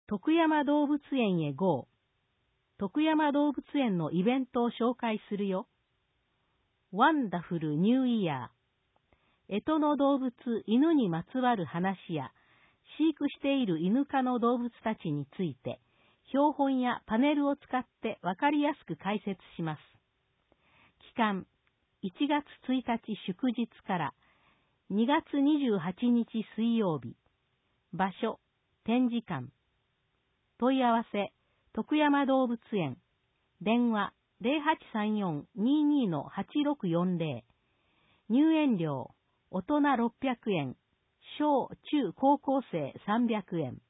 徳山動物園へ GO。徳山動物園のイベントを紹介するよ。ワンダフルニューイヤー。干支の動物犬にまつわる話や、飼育している犬科の動物たちについて、標本やパネルを使ってわかりやすく解説します。期間、1月1日祝日から2月28日水曜日。場所、展示館。問い合わせ、徳山動物園。電話、0834-22-8640。入園料、大人600円。小中高校生300円。